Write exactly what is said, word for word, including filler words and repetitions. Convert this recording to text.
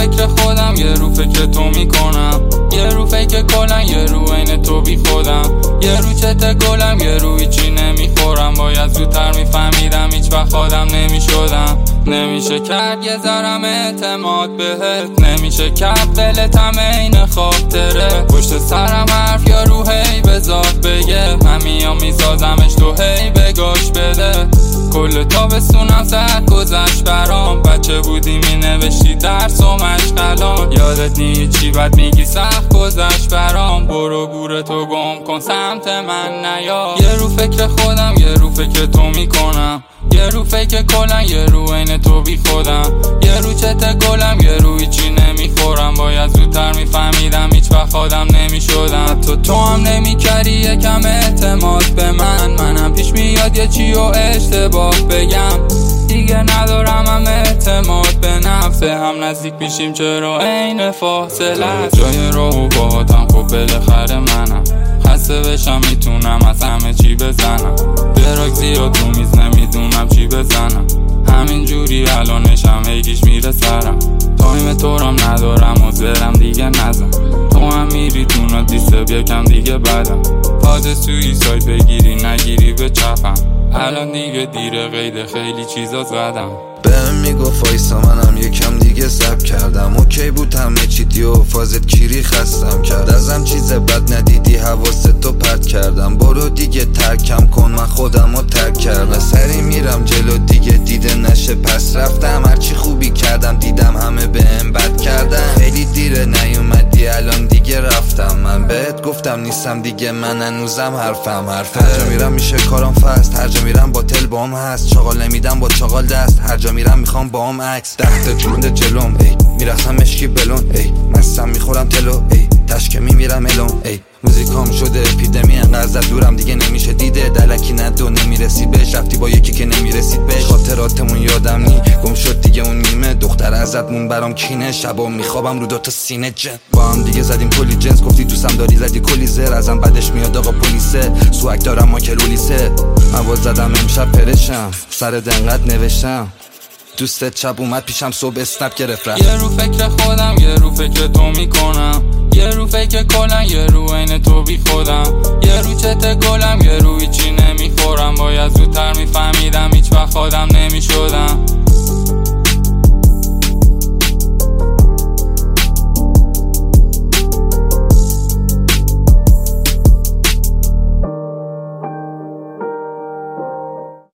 فکر خودم، یه رو فکر تو میکنم، یه رو فکر کلن، یه رو عین تو بی خودم، یه رو چته گلم، یه رو هیچی نمیخورم. باید زودتر میفهمیدم هیچ وقت آدم نمیشدم. نمیشه کرد یه ذرم اعتماد بهت، نمیشه کرد دلتم این خاطره. پشت سرم حرف یا رو هی بذات بگه، من میام میسازمش تو هی بگاش بده. کل تابستونم زد گذشت برام، بچه بودی می نوشتی درس و مشغلان. یادت نی چی بد میگی سخت گذشت برام، برو گور تو گم کن سمت من نیا. یه رو فکر خودم، یه رو فکر تو میکنم، یه رو فکر کلن، یه رو عین تو بی خودم، یه رو چته گلم، یه رو هیچی نمیخورم. باید زودتر میفهمیدم هیچ وقت آدم نمیشدم. حتی تو هم نمیکردی یکم اعتماد به من، منم پیش میاد یه چی و اشتباه بگم. دیگه ندارم هم اعتماد به نفسه، هم نزدیک میشیم چرا عین فاصله است. جای راهو باهاتم خب بالاخره منم، خسته بشم میتونم از همه چی بزنم. براک زیاد تو میز نمیدونم چی بزنم، همین جوری الانشم هیگیش میره سرم. تایم تو رام ندارم و زرم دیگه نزن، تو هم میری تو نادیسه بیکم دیگه بدم. پاد سوی سایت بگیری نگیری به چپم، الان دیگه دیره قید خیلی چیزا زدم. بهم میگفت وایسا منم یکم دیگه سب کردم، اوکی بود همه چی دیو فازت کیری خستم کرد. ازم چیز بد ندیدی حواست تو پرت کردم، برو دیگه ترکم کن من خودم رو ترک کردم. سری میرم جلو دیگه دیده نشه پس رفتم، هرچی خوبی کردم دیدم همه بهم بد کردن. خیلی دیره نیومدی الان دیگه رفتم، من بهت گفتم نیستم دیگه من هنوزم حرفم حرفه. هر جا میرم میشه کارم فست، هر جا میرم با تل بام هست، چاقال نمیدم با چاقال دست، هر جا میرم میخوام با هم عکس. ده تا جونده جلوم ای میرفتم مشکی بلون ای، مستم میخورم تلو ای تشکه میمیرم الون ای. موزیکام شده اپیدمی انقدر زد دورم دیگه نمیشه دیده، دلکی ندو نمیرسی بهش، رفتی با یکی که نمیرسید بهش. خاطراتمون یادم نی گم شد دیگه اون نیمه، دختر ازتمون برام کینه، شبا میخوابم رو دوتا سینه جن. با هم دیگه زدیم کلی جنس، گفتی دوستم داری زدی کلی زر، ازم بعدش میاد آقا پلیسه، سوک دارم ما که رولیسه. من زدم امشب پرشم سر دنقت نوشتم، دوستت شب اومد پیشم صبح اسنپ گرفت رفت. یه رو فکر خودم، یه رو فکر تو میکنم، یه رو فکر کلن، یه رو عین تو بی خودم، یه رو چته گلم، یه رو هیچی نمیخورم. باید زودتر میفهمیدم هیچ وقت آدم نمیشدم.